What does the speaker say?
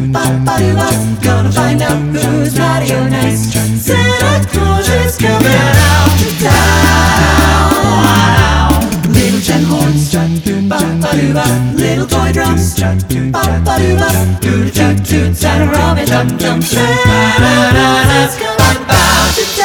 Ba-ba-doo-ba, gonna find out who's naughty or nice. Santa Claus is coming out to town. Little tin horns, ba-ba-doo-ba, little toy drums, ba-ba-doo-ba, toot-a-toot-toot, Santa rum-a-tum-tum. Santa's coming out to town.